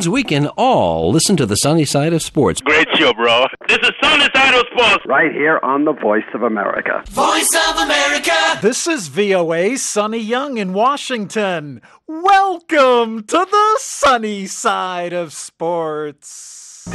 means we can all listen to the sunny side of sports. Great show, bro. This is Sunny Side of Sports. Right here on the Voice of America. Voice of America. This is VOA's Sonny Young in Washington. Welcome to the sunny side of sports.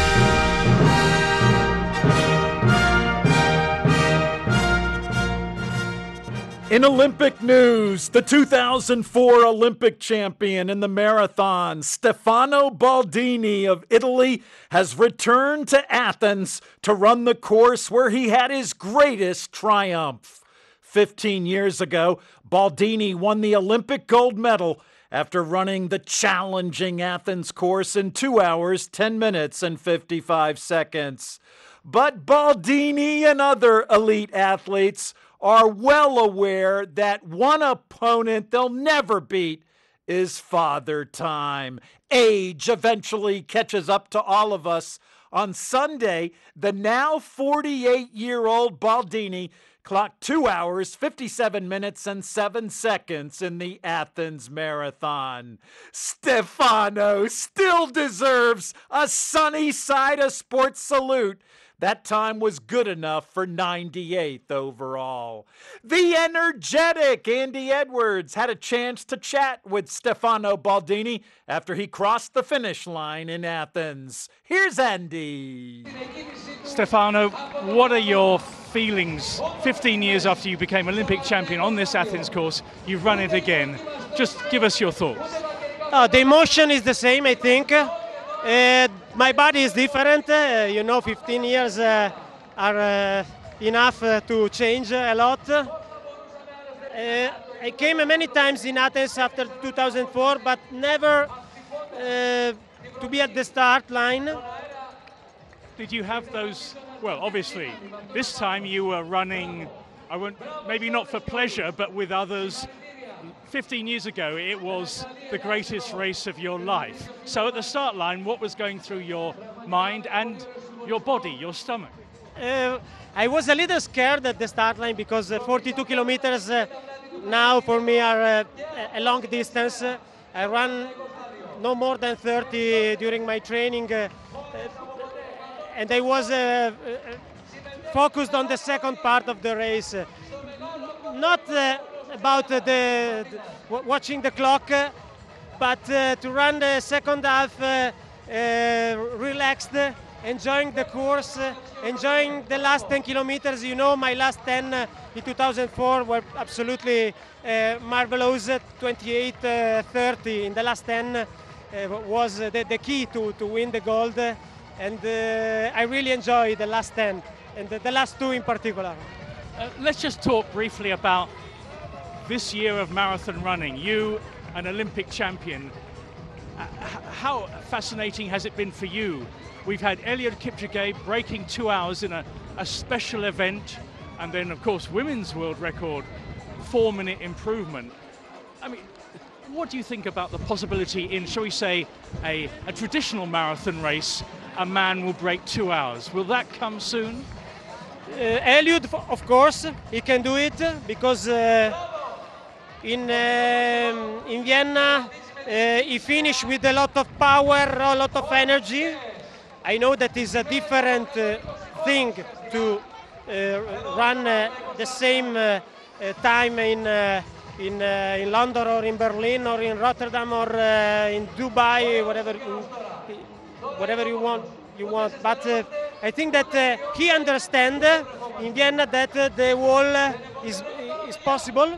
In Olympic news, the 2004 Olympic champion in the marathon, Stefano Baldini of Italy, has returned to Athens to run the course where he had his greatest triumph. 15 years ago, Baldini won the Olympic gold medal after running the challenging Athens course in 2 hours, 10 minutes, and 55 seconds. But Baldini and other elite athletes are well aware that one opponent they'll never beat is Father Time. Age eventually catches up to all of us. On Sunday, the now 48-year-old Baldini clocked 2 hours, 57 minutes, and 7 seconds in the Athens Marathon. Stefano still deserves a sunny side of sports salute. That time was good enough for 98th overall. The energetic Andy Edwards had a chance to chat with Stefano Baldini after he crossed the finish line in Athens. Here's Andy. Stefano, what are your feelings 15 years after you became Olympic champion on this Athens course? You've run it again. Just give us your thoughts. The emotion is the same, I think. My body is different. 15 years are enough to change a lot. I came many times in Athens after 2004, but never to be at the start line. Did you have those? Well, obviously, this time you were running, maybe not for pleasure, but with others. 15 years ago, it was the greatest race of your life. So at the start line, what was going through your mind and your body, your stomach? I was a little scared at the start line because 42 kilometers now for me are a long distance. I run no more than 30 during my training, and I was focused on the second part of the race. Not about watching the clock, but to run the second half relaxed, enjoying the course, enjoying the last 10 kilometers. My last 10 in 2004 were absolutely marvelous. 28:30 in the last 10 was the key to win the gold, and I really enjoyed the last 10 and the last 2 in particular. Let's just talk briefly about this year of marathon running. You, an Olympic champion, how fascinating has it been for you? We've had Eliud Kipchoge breaking 2 hours in a special event, and then of course women's world record, 4-minute improvement. I mean, what do you think about the possibility in, shall we say, a traditional marathon race, a man will break 2 hours? Will that come soon? Eliud, of course, he can do it because in Vienna he finished with a lot of power, a lot of energy. I know that is a different thing to run the same time in London or in Berlin or in Rotterdam or in Dubai, whatever you want. But I think that he understands in Vienna that the wall is possible.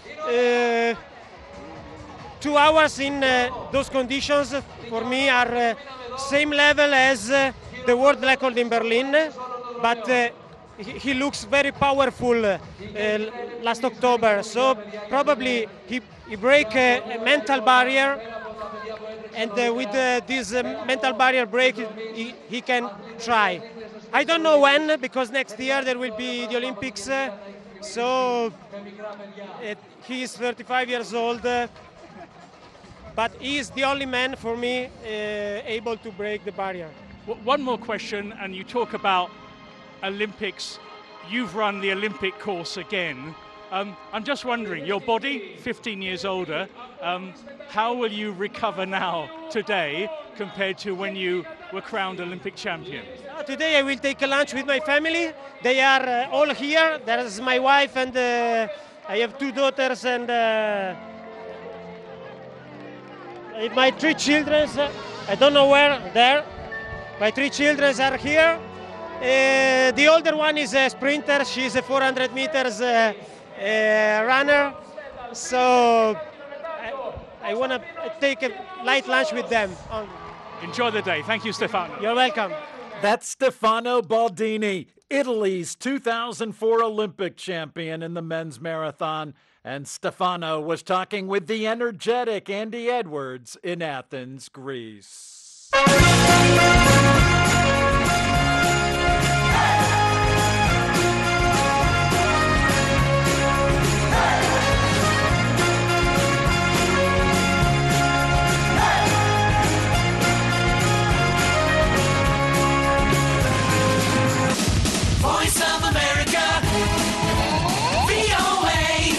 2 hours in those conditions for me are same level as the world record in Berlin, but he looks very powerful last October, so probably he break a mental barrier, and with this mental barrier break he can try. I don't know when, because next year there will be the Olympics, so he is 35 years old, but he is the only man for me able to break the barrier. One more question, and you talk about Olympics. You've run the Olympic course again. I'm just wondering, your body, 15 years older, how will you recover now, today, compared to when you were crowned Olympic champion? Today I will take a lunch with my family. They are all here. There is my wife and I have 2 daughters and my 3 children. I don't know where, there. My 3 children are here. The older one is a sprinter. She's a 400 meters runner. So I want to take a light lunch with them. Enjoy the day. Thank you, Stefano. You're welcome. That's Stefano Baldini, Italy's 2004 Olympic champion in the men's marathon. And Stefano was talking with the energetic Andy Edwards in Athens, Greece. Voice of America, VOA,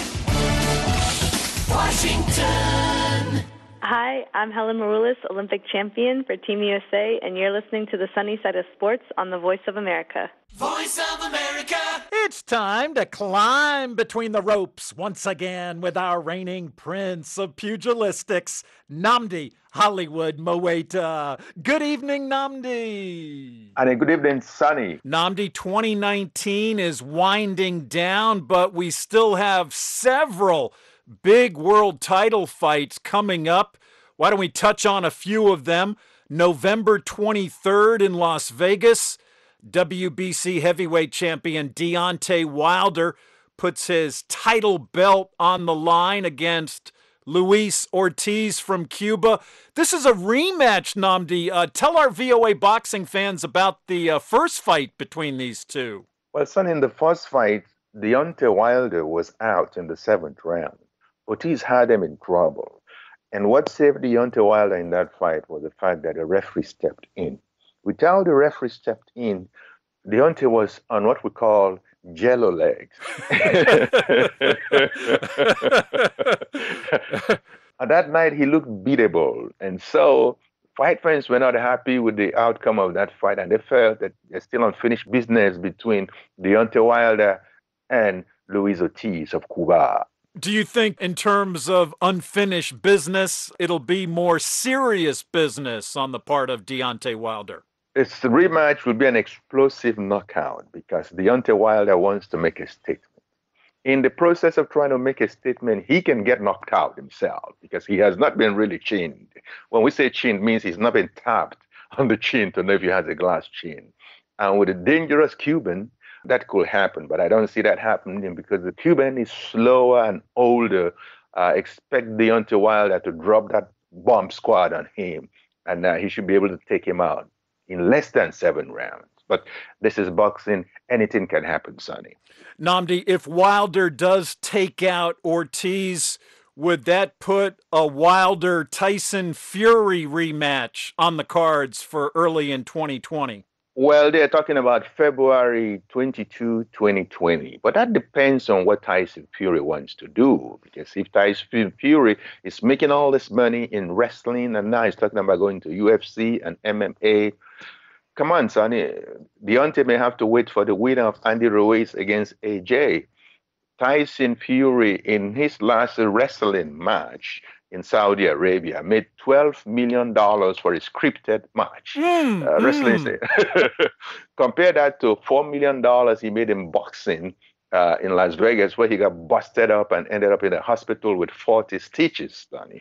Washington. Hi, I'm Helen Maroulis, Olympic champion for Team USA, and you're listening to the Sunny Side of Sports on the Voice of America. Voice of America. It's time to climb between the ropes once again with our reigning prince of pugilistics, Nnamdi Hollywood Moeta. Good evening, Nnamdi. And good evening, Sunny. Nnamdi, 2019 is winding down, but we still have several big world title fights coming up. Why don't we touch on a few of them? November 23rd in Las Vegas, WBC heavyweight champion Deontay Wilder puts his title belt on the line against Luis Ortiz from Cuba. This is a rematch, Nnamdi. Tell our VOA boxing fans about the first fight between these two. Well, son, in the first fight, Deontay Wilder was out in the 7th round. Ortiz had him in trouble. And what saved Deontay Wilder in that fight was the fact that the referee stepped in. Without the referee stepped in, Deontay was on what we call jello legs. And that night, he looked beatable. And so fight fans were not happy with the outcome of that fight, and they felt that there's still unfinished business between Deontay Wilder and Luis Ortiz of Cuba. Do you think in terms of unfinished business, it'll be more serious business on the part of Deontay Wilder? This rematch will be an explosive knockout because Deontay Wilder wants to make a statement. In the process of trying to make a statement, he can get knocked out himself because he has not been really chinned. When we say chinned, it means he's not been tapped on the chin to know if he has a glass chin. And with a dangerous Cuban, that could happen, but I don't see that happening because the Cuban is slower and older. Expect Deontay Wilder to drop that bomb squad on him, and he should be able to take him out in less than 7 rounds. But this is boxing. Anything can happen, Sonny. Nnamdi, if Wilder does take out Ortiz, would that put a Wilder-Tyson Fury rematch on the cards for early in 2020? Well, they're talking about February 22, 2020. But that depends on what Tyson Fury wants to do. Because if Tyson Fury is making all this money in wrestling and now he's talking about going to UFC and MMA, come on, Sonny. Deontay may have to wait for the winner of Andy Ruiz against AJ. Tyson Fury, in his last wrestling match in Saudi Arabia, made $12 million for a scripted match. Wrestling. Compare that to $4 million he made in boxing in Las Vegas, where he got busted up and ended up in a hospital with 40 stitches, Sonny.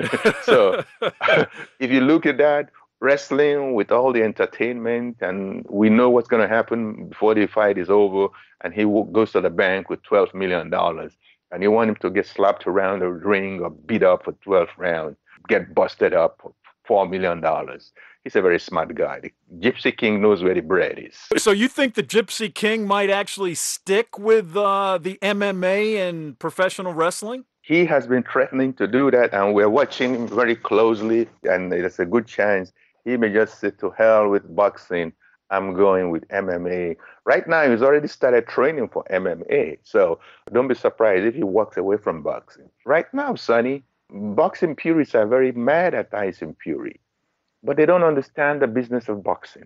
So if you look at that, wrestling with all the entertainment, and we know what's going to happen before the fight is over, and he goes to the bank with $12 million. And you want him to get slapped around the ring or beat up for 12 rounds, get busted up for $4 million. He's a very smart guy. The Gypsy King knows where the bread is. So you think the Gypsy King might actually stick with the MMA and professional wrestling? He has been threatening to do that, and we're watching him very closely, and there's a good chance he may just say to hell with boxing I'm going with MMA. Right now, he's already started training for MMA. So don't be surprised if he walks away from boxing. Right now, Sonny, boxing purists are very mad at Tyson Fury, but they don't understand the business of boxing.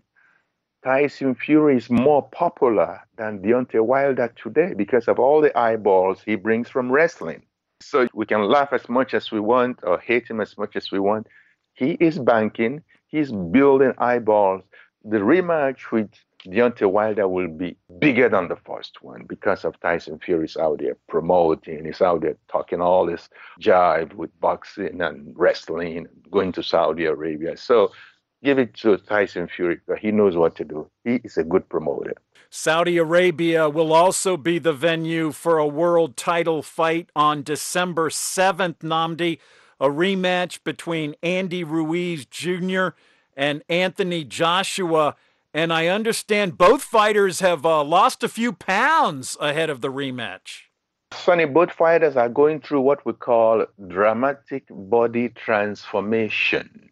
Tyson Fury is more popular than Deontay Wilder today because of all the eyeballs he brings from wrestling. So we can laugh as much as we want or hate him as much as we want. He is banking, he's building eyeballs. The rematch with Deontay Wilder will be bigger than the first one because of Tyson Fury's out there promoting, he's out there talking all this jive with boxing and wrestling, going to Saudi Arabia. So give it to Tyson Fury because he knows what to do. He is a good promoter. Saudi Arabia will also be the venue for a world title fight on December 7th, Nnamdi, a rematch between Andy Ruiz Jr. and Anthony Joshua. And I understand both fighters have lost a few pounds ahead of the rematch. Sonny, both fighters are going through what we call dramatic body transformation.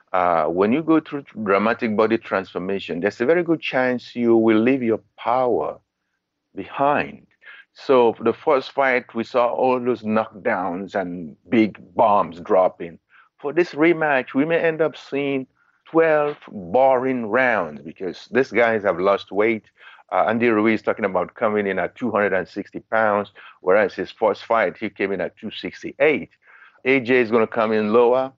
When you go through dramatic body transformation, there's a very good chance you will leave your power behind. So for the first fight, we saw all those knockdowns and big bombs dropping. For this rematch, we may end up seeing 12 boring rounds because these guys have lost weight. Andy Ruiz talking about coming in at 260 pounds, whereas his first fight, he came in at 268. AJ is going to come in lower.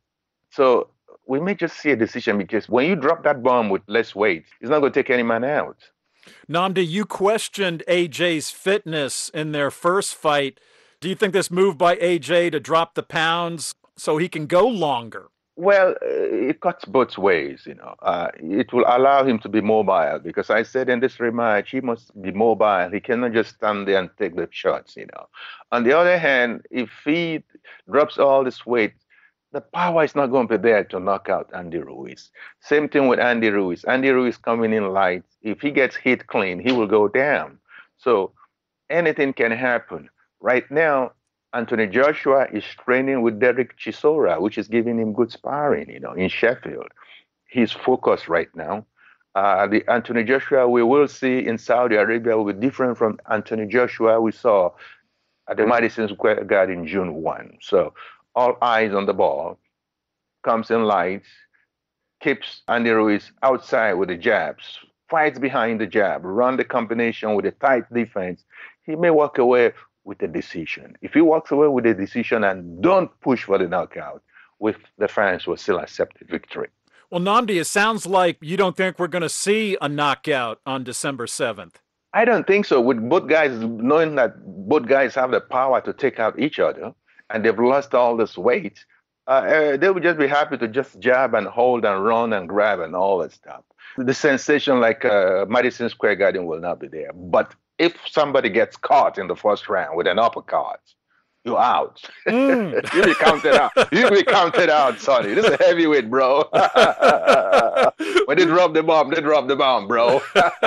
So we may just see a decision because when you drop that bomb with less weight, it's not going to take any man out. Nnamdi, you questioned AJ's fitness in their first fight. Do you think this move by AJ to drop the pounds so he can go longer? Well, it cuts both ways, you know. It will allow him to be mobile because I said in this rematch, he must be mobile. He cannot just stand there and take the shots, you know. On the other hand, if he drops all this weight, the power is not going to be there to knock out Andy Ruiz. Same thing with Andy Ruiz. Andy Ruiz coming in light. If he gets hit clean, he will go down. So anything can happen. Right now, Anthony Joshua is training with Derek Chisora, which is giving him good sparring, you know, in Sheffield. He's focused right now. The Anthony Joshua we will see in Saudi Arabia will be different from Anthony Joshua we saw at the Madison Square Garden June 1. So all eyes on the ball, comes in light, keeps Andy Ruiz outside with the jabs, fights behind the jab, run the combination with a tight defense. He may walk away with a decision. If he walks away with a decision and don't push for the knockout, with the fans will still accept the victory. Well, Nnamdi, it sounds like you don't think we're going to see a knockout on December 7th. I don't think so. With both guys knowing that both guys have the power to take out each other, and they've lost all this weight, they would just be happy to just jab and hold and run and grab and all that stuff. The sensation like Madison Square Garden will not be there. But if somebody gets caught in the first round with an uppercut, you're out. You'll be counted out. You'll be counted out, Sonny. This is a heavyweight, bro. When they drop the bomb, bro.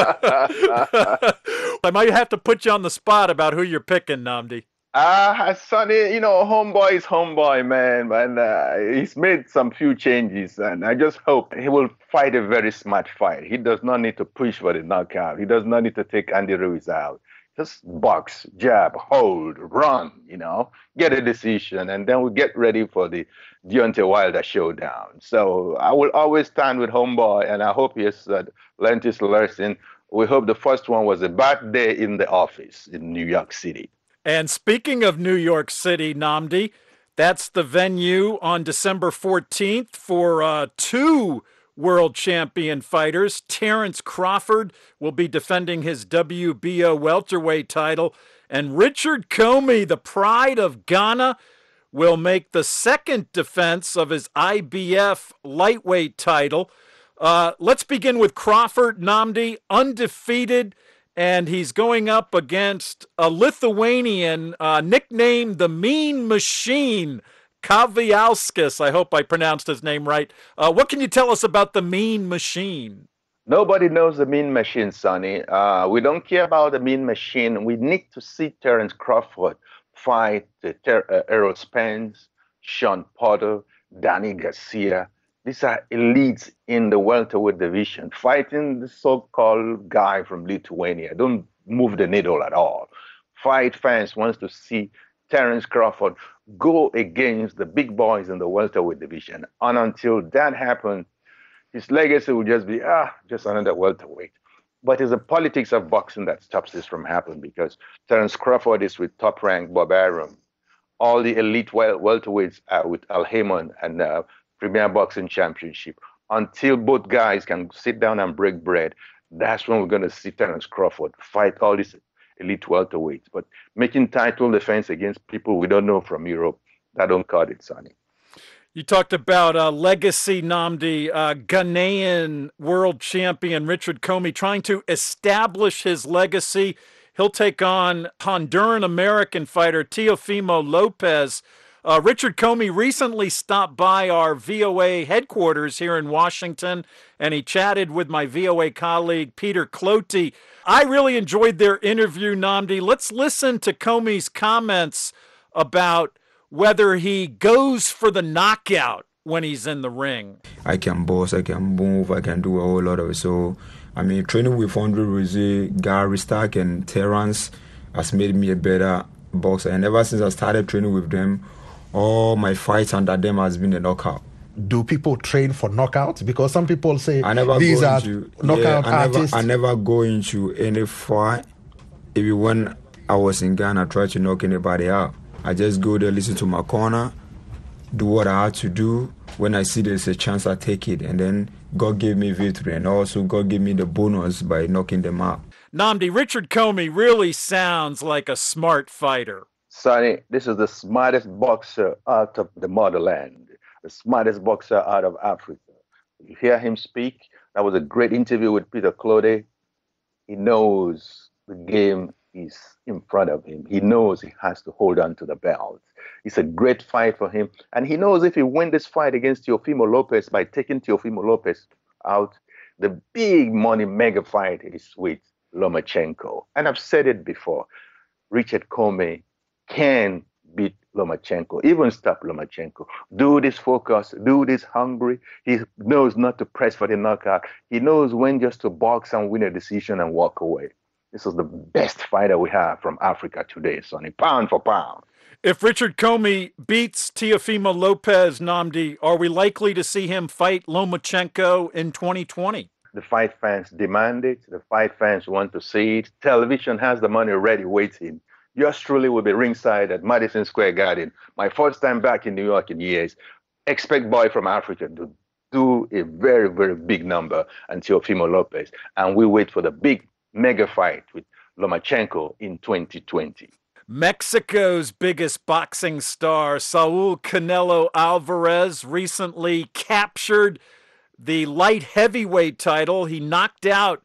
I might have to put you on the spot about who you're picking, Nnamdi. Sonny, you know, homeboy is homeboy, man. And he's made some few changes. And I just hope he will fight a very smart fight. He does not need to push for the knockout. He does not need to take Andy Ruiz out. Just box, jab, hold, run, you know, get a decision. And then we get ready for the Deontay Wilder showdown. So I will always stand with homeboy. And I hope he has learned his lesson. We hope the first one was a bad day in the office in New York City. And speaking of New York City, Nnamdi, that's the venue on December 14th for two world champion fighters. Terence Crawford will be defending his WBO welterweight title, and Richard Comey, the pride of Ghana, will make the second defense of his IBF lightweight title. Let's begin with Crawford, Nnamdi, undefeated. And he's going up against a Lithuanian nicknamed the Mean Machine, Kaviauskas. I hope I pronounced his name right. What can you tell us about the Mean Machine? Nobody knows the Mean Machine, Sonny. We don't care about the Mean Machine. We need to see Terence Crawford fight Errol Spence, Sean Porter, Danny Garcia, These are elites in the welterweight division fighting the so-called guy from Lithuania. Don't move the needle at all. Fight fans wants to see Terence Crawford go against the big boys in the welterweight division. And until that happens, his legacy will just be, just another welterweight. But it's the politics of boxing that stops this from happening, because Terence Crawford is with top-ranked Bob Arum. All the elite welterweights are with Al Haymon and Premier Boxing Championship. Until both guys can sit down and break bread, that's when we're going to see Terence Crawford fight all these elite welterweights. But making title defense against people we don't know from Europe, that don't cut it, Sonny. You talked about legacy, Nnamdi, Ghanaian world champion Richard Comey trying to establish his legacy. He'll take on Honduran-American fighter Teofimo Lopez. Richard Comey recently stopped by our VOA headquarters here in Washington, and he chatted with my VOA colleague Peter Cloty. I really enjoyed their interview, Nnamdi. Let's listen to Comey's comments about whether he goes for the knockout when he's in the ring. I can box, I can move, I can do a whole lot of it. So, I mean, training with Andre Rozier, Gary Stark, and Terrence has made me a better boxer. And ever since I started training with them, all my fights under them has been a knockout. Do people train for knockouts? Because some people say these are knockout artists. I never go into any fight. Even when I was in Ghana, I tried to knock anybody out. I just go there, listen to my corner, do what I have to do. When I see there's a chance, I take it. And then God gave me victory. And also God gave me the bonus by knocking them out. Nnamdi, Richard Comey really sounds like a smart fighter. Sonny, this is the smartest boxer out of the motherland, the smartest boxer out of Africa. You hear him speak. That was a great interview with Peter Cloty. He knows the game is in front of him. He knows he has to hold on to the belt. It's a great fight for him. And he knows if he wins this fight against Teofimo Lopez by taking Teofimo Lopez out, the big money mega fight is with Lomachenko. And I've said it before, Richard Comey can beat Lomachenko, even stop Lomachenko. Do this focus, do this hungry. He knows not to press for the knockout. He knows when just to box and win a decision and walk away. This is the best fighter we have from Africa today, Sonny, pound for pound. If Richard Comey beats Teofimo Lopez, Nnamdi, are we likely to see him fight Lomachenko in 2020? The fight fans demand it. The fight fans want to see it. Television has the money ready waiting. Yours truly will be ringside at Madison Square Garden. My first time back in New York in years. Expect boy from Africa to do a very, very big number and Teofimo Lopez. And we wait for the big mega fight with Lomachenko in 2020. Mexico's biggest boxing star, Saul Canelo Alvarez, recently captured the light heavyweight title. He knocked out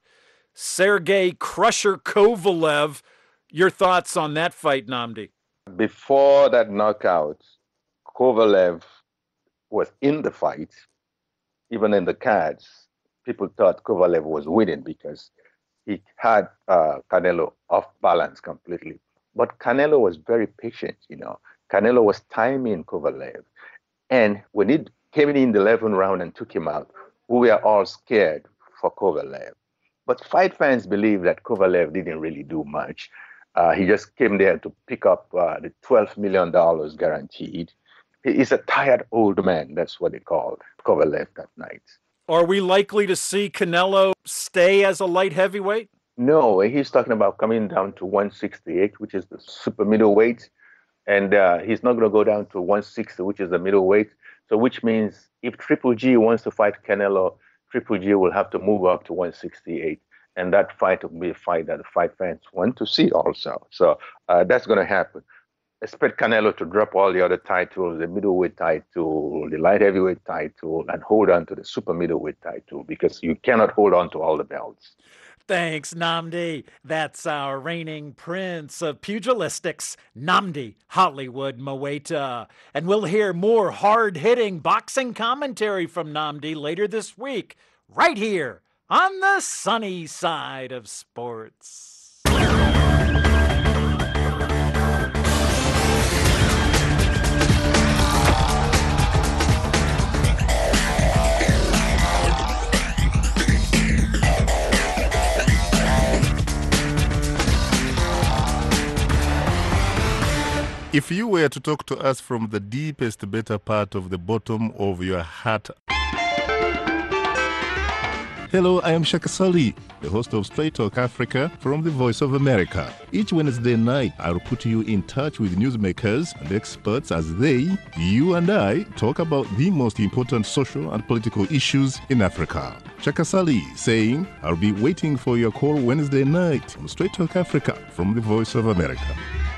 Sergey Crusher Kovalev. Your thoughts on that fight, Nnamdi? Before that knockout, Kovalev was in the fight. Even in the cards, people thought Kovalev was winning because he had Canelo off balance completely. But Canelo was very patient, you know. Canelo was timing Kovalev. And when he came in the 11th round and took him out, we were all scared for Kovalev. But fight fans believe that Kovalev didn't really do much. He just came there to pick up the $12 million guaranteed. He's a tired old man. That's what they called Kovalev that night. Are we likely to see Canelo stay as a light heavyweight? No, he's talking about coming down to 168, which is the super middleweight. And he's not going to go down to 160, which is the middleweight. So which means if Triple G wants to fight Canelo, Triple G will have to move up to 168. And that fight will be a fight that the fight fans want to see also. So that's going to happen. Expect Canelo to drop all the other titles, the middleweight title, the light heavyweight title, and hold on to the super middleweight title because you cannot hold on to all the belts. Thanks, Nnamdi. That's our reigning prince of pugilistics, Nnamdi Hollywood Moeta. And we'll hear more hard-hitting boxing commentary from Nnamdi later this week, right here on the sunny side of sports. If you were to talk to us from the deepest, better part of the bottom of your heart. Hello, I am Shaka Sali, the host of Straight Talk Africa from the Voice of America. Each Wednesday night, I'll put you in touch with newsmakers and experts as they, you and I, talk about the most important social and political issues in Africa. Shaka Sali saying, I'll be waiting for your call Wednesday night on Straight Talk Africa from the Voice of America.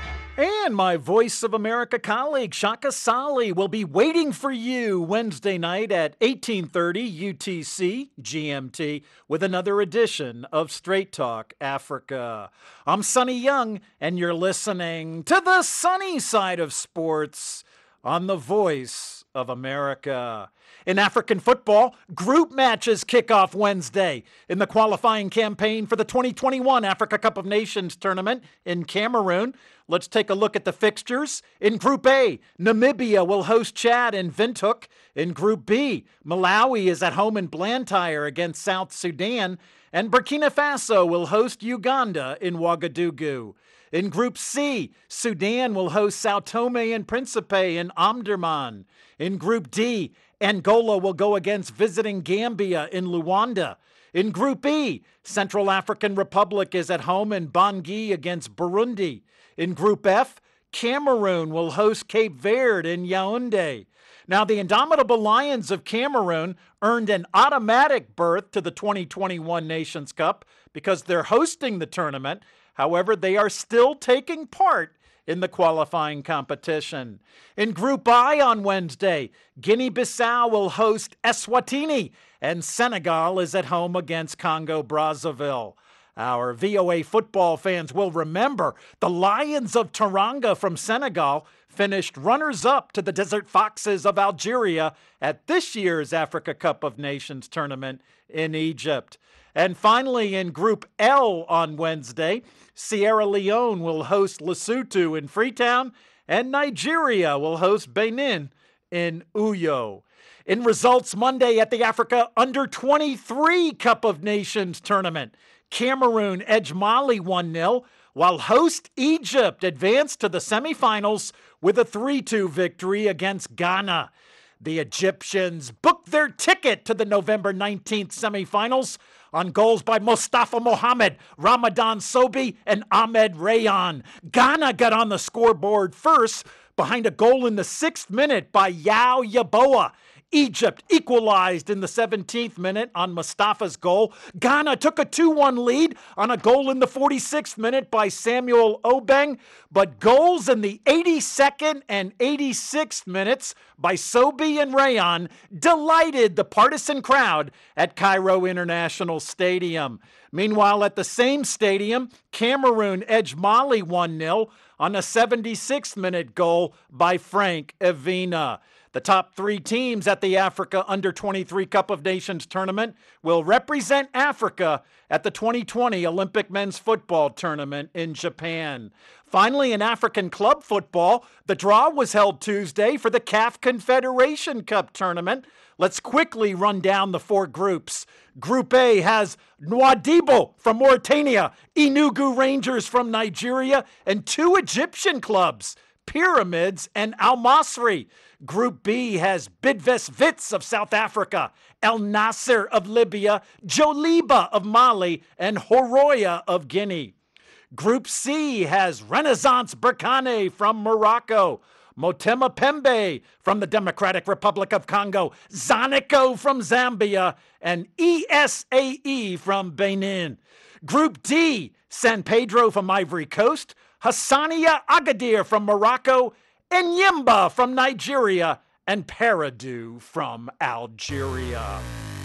And my Voice of America colleague, Shaka Sali, will be waiting for you Wednesday night at 18:30 UTC GMT with another edition of Straight Talk Africa. I'm Sonny Young, and you're listening to the sunny side of sports on the Voice of America. In African football, group matches kick off Wednesday in the qualifying campaign for the 2021 Africa Cup of Nations tournament in Cameroon. Let's take a look at the fixtures. In Group A, Namibia will host Chad in Windhoek. In Group B, Malawi is at home in Blantyre against South Sudan, and Burkina Faso will host Uganda in Ouagadougou. In Group C, Sudan will host Sao Tome and Principe in Omdurman. In Group D, Angola will go against visiting Gambia in Luanda. In Group E, Central African Republic is at home in Bangui against Burundi. In Group F, Cameroon will host Cape Verde in Yaoundé. Now, the Indomitable Lions of Cameroon earned an automatic berth to the 2021 Nations Cup because they're hosting the tournament. However, they are still taking part in the qualifying competition. In Group I on Wednesday, Guinea-Bissau will host Eswatini, and Senegal is at home against Congo-Brazzaville. Our VOA football fans will remember the Lions of Teranga from Senegal finished runners-up to the Desert Foxes of Algeria at this year's Africa Cup of Nations tournament in Egypt. And finally, in Group L on Wednesday, Sierra Leone will host Lesotho in Freetown, and Nigeria will host Benin in Uyo. In results Monday at the Africa Under-23 Cup of Nations tournament, Cameroon edged Mali 1-0, while host Egypt advanced to the semifinals with a 3-2 victory against Ghana. The Egyptians booked their ticket to the November 19th semifinals on goals by Mustafa Mohamed, Ramadan Sobi, and Ahmed Rayan. Ghana got on the scoreboard first behind a goal in the 6th minute by Yao Yaboa. Egypt equalized in the 17th minute on Mustafa's goal. Ghana took a 2-1 lead on a goal in the 46th minute by Samuel Obeng, but goals in the 82nd and 86th minutes by Sobi and Rayan delighted the partisan crowd at Cairo International Stadium. Meanwhile, at the same stadium, Cameroon edged Mali 1-0 on a 76th minute goal by Frank Evina. The top 3 teams at the Africa Under-23 Cup of Nations tournament will represent Africa at the 2020 Olympic men's football tournament in Japan. Finally, in African club football, the draw was held Tuesday for the CAF Confederation Cup tournament. Let's quickly run down the 4 groups. Group A has Nouadhibou from Mauritania, Enugu Rangers from Nigeria, and 2 Egyptian clubs, Pyramids and Al Masry. Group B has Bidvest Wits of South Africa, El Nasser of Libya, Joliba of Mali, and Horoya of Guinea. Group C has Renaissance Berkane from Morocco, Motema Pembe from the Democratic Republic of Congo, Zanico from Zambia, and ESAE from Benin. Group D, San Pedro from Ivory Coast, Hassania Agadir from Morocco, Enyimba from Nigeria, and Peredu from Algeria.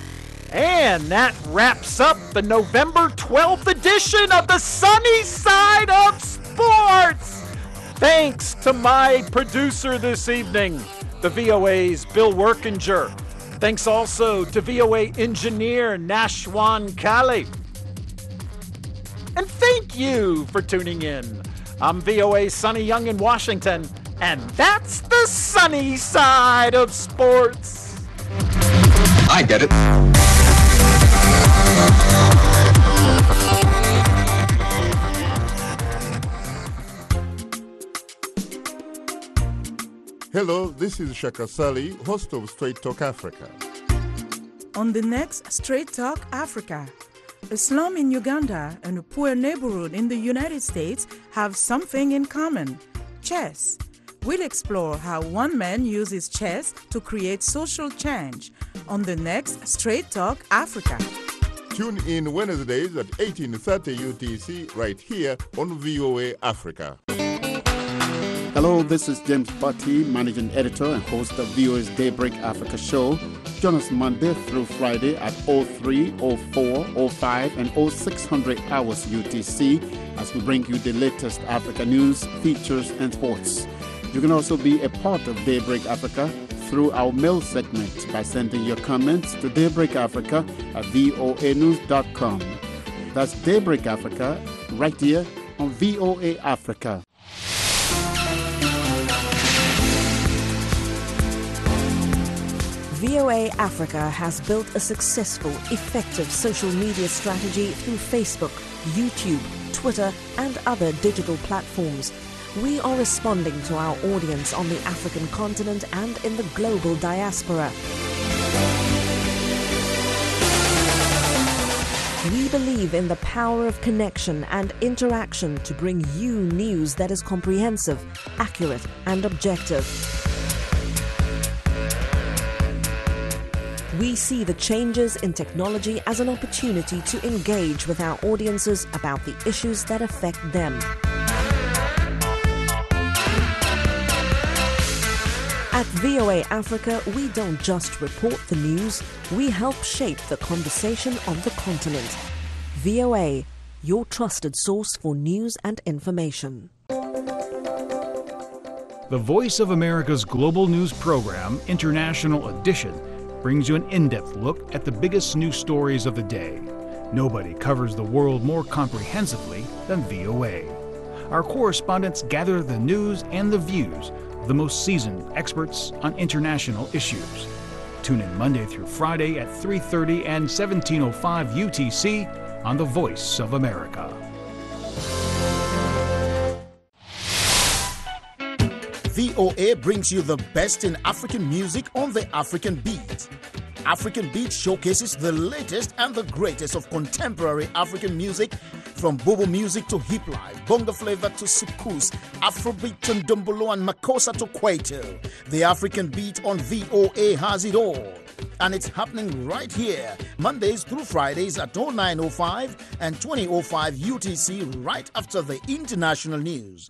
And that wraps up the November 12th edition of the Sunny Side of Sports. Thanks to my producer this evening, the VOA's Bill Workinger. Thanks also to VOA engineer Nashwan Kali. And thank you for tuning in. I'm VOA's Sonny Young in Washington, and that's the sunny side of sports. I get it. Hello, this is Shaka Sali, host of Straight Talk Africa. On the next Straight Talk Africa, a slum in Uganda and a poor neighborhood in the United States have something in common: chess. We'll explore how one man uses chess to create social change on the next Straight Talk Africa. Tune in Wednesdays at 18:30 UTC right here on VOA Africa. Hello, this is James Butty, Managing Editor and host of VOA's Daybreak Africa show. Join us Monday through Friday at 03, 04, 05, and 0600 hours UTC as we bring you the latest Africa news, features, and sports. You can also be a part of Daybreak Africa through our mail segment by sending your comments to daybreakafrica@voanews.com. That's Daybreak Africa right here on VOA Africa. VOA Africa has built a successful, effective social media strategy through Facebook, YouTube, Twitter, and other digital platforms. We are responding to our audience on the African continent and in the global diaspora. We believe in the power of connection and interaction to bring you news that is comprehensive, accurate, and objective. We see the changes in technology as an opportunity to engage with our audiences about the issues that affect them. At VOA Africa, we don't just report the news, we help shape the conversation on the continent. VOA, your trusted source for news and information. The Voice of America's global news program, International Edition, brings you an in-depth look at the biggest news stories of the day. Nobody covers the world more comprehensively than VOA. Our correspondents gather the news and the views of the most seasoned experts on international issues. Tune in Monday through Friday at 3:30 and 17:05 UTC on The Voice of America. VOA brings you the best in African music on the African Beat. African Beat showcases the latest and the greatest of contemporary African music, from Bobo music to hip life, bongo flavor to soukous, Afrobeat to ndombolo and makossa to kwaito. The African Beat on VOA has it all. And it's happening right here, Mondays through Fridays at 09:05 and 20:05 UTC, right after the international news.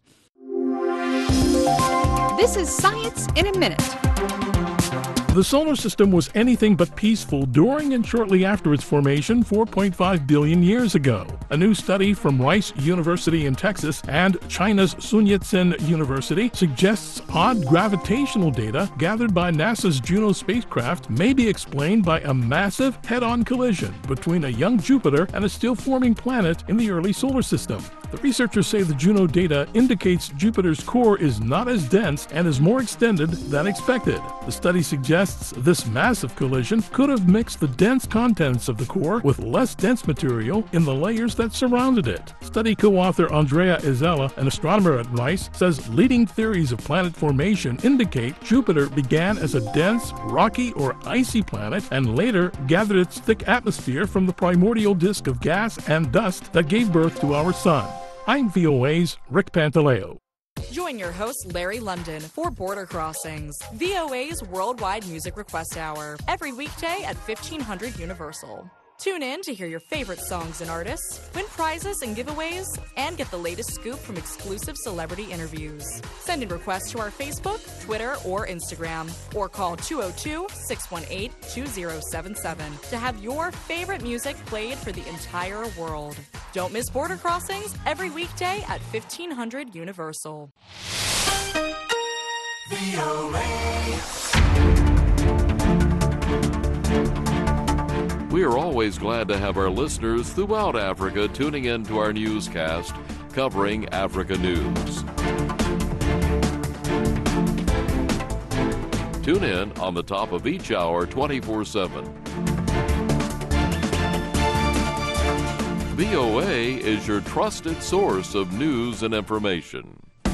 This is Science in a Minute. The solar system was anything but peaceful during and shortly after its formation 4.5 billion years ago. A new study from Rice University in Texas and China's Sun Yat-sen University suggests odd gravitational data gathered by NASA's Juno spacecraft may be explained by a massive head-on collision between a young Jupiter and a still-forming planet in the early solar system. The researchers say the Juno data indicates Jupiter's core is not as dense and is more extended than expected. The study suggests this massive collision could have mixed the dense contents of the core with less dense material in the layers that surrounded it. Study co-author Andrea Isella, an astronomer at Rice, says leading theories of planet formation indicate Jupiter began as a dense, rocky, or icy planet and later gathered its thick atmosphere from the primordial disk of gas and dust that gave birth to our sun. I'm VOA's Rick Pantaleo. Join your host, Larry London, for Border Crossings, VOA's worldwide music request hour, every weekday at 1500 Universal. Tune in to hear your favorite songs and artists, win prizes and giveaways, and get the latest scoop from exclusive celebrity interviews. Send in requests to our Facebook, Twitter, or Instagram, or call 202-618-2077 to have your favorite music played for the entire world. Don't miss Border Crossings every weekday at 1500 Universal. We are always glad to have our listeners throughout Africa tuning in to our newscast covering Africa news. Tune in on the top of each hour 24/7. VOA is your trusted source of news and information.